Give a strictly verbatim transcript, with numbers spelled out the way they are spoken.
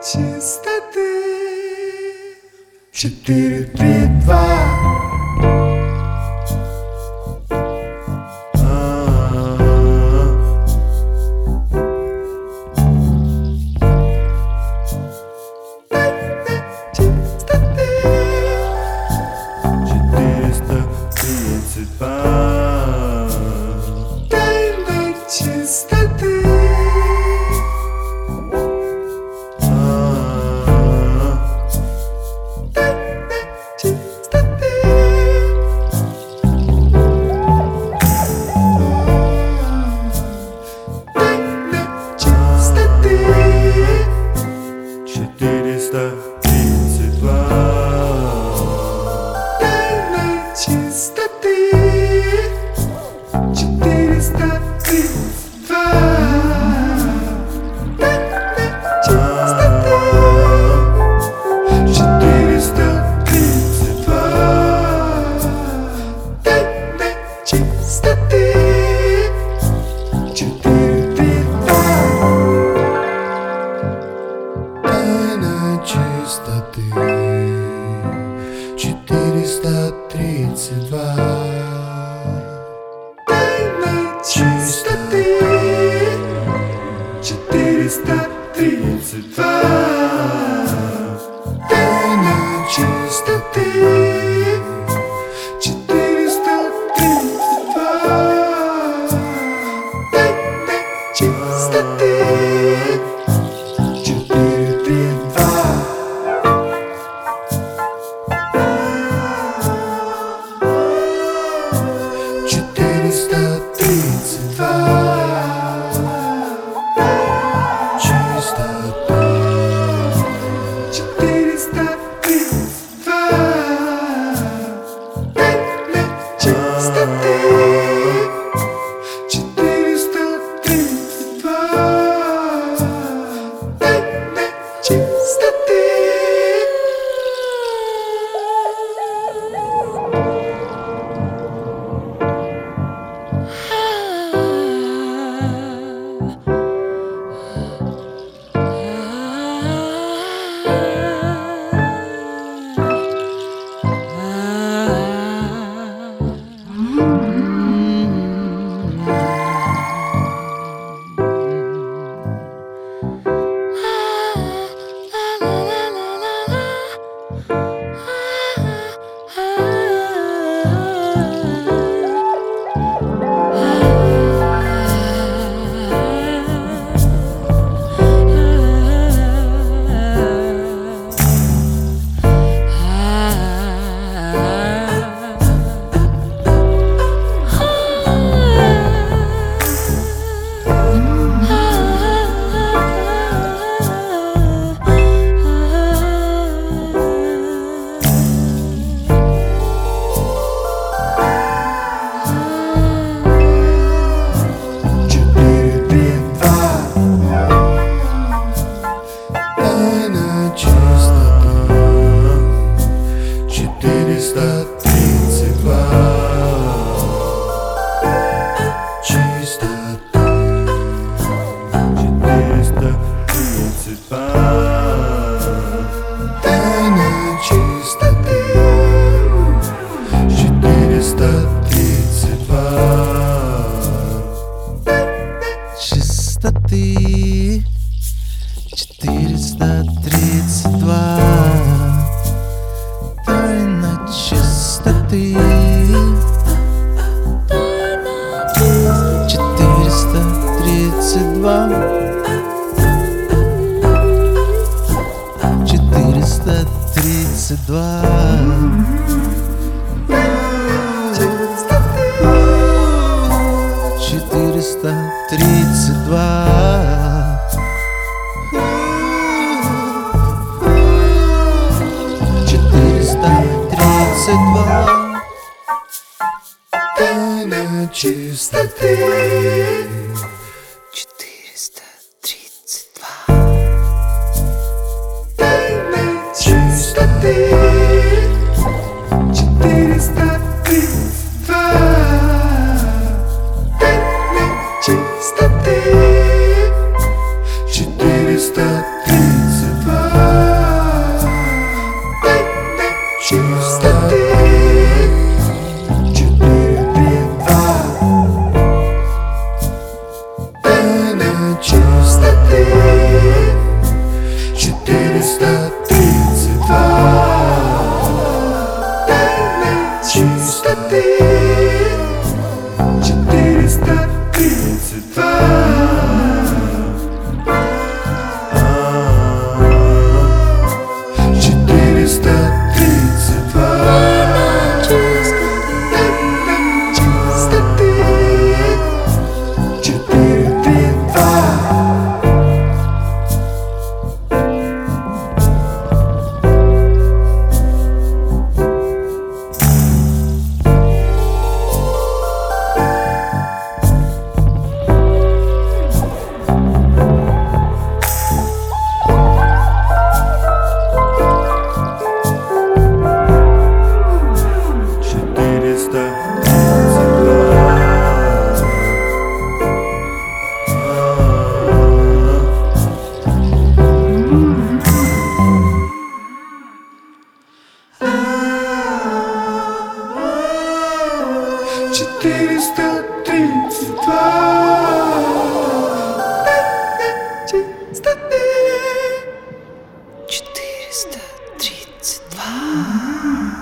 чистоты. Четыре, три, два. Тайна чистоты. Четыреста тридцать два. Тайна чистоты. Четыреста тридцать два. Тайна чистоты. Четыреста тридцать два. Тайна чистоты. Четыре, три, два. Тайна чистоты. Четыреста тридцать два. Тайна чистоты. Четыреста тридцать два. Тайна чистоты. Четыреста тридцать два. Тайна чистоты. Четыре, три, два. Четыреста тридцать два. Чистота. Четыреста тридцать два. Тайна чистоты. Четыреста тридцать два. Тайна чистоты. Четыреста тридцать два. Чистота. Четыреста тридцать два. Тайна чистоты. Четыреста тридцать два. Чистоты. Четыреста тридцать два. Тайна чистоты. Четыреста тридцать два. Четыреста тридцать два. Четыреста тридцать два. Четыреста тридцать два. Тайна чистоты. Четыреста тридцать два. Тайна чистоты. Четыреста тридцать два. Тайна чистоты. Четыреста тридцать два. Четыреста тридцать два. Чистоты. Четыреста тридцать два. Четыреста тридцать два. Чистоты. Четыре, три, два. Четыреста тридцать два. Четыреста тридцать два. Чистоты. Четыреста тридцать два.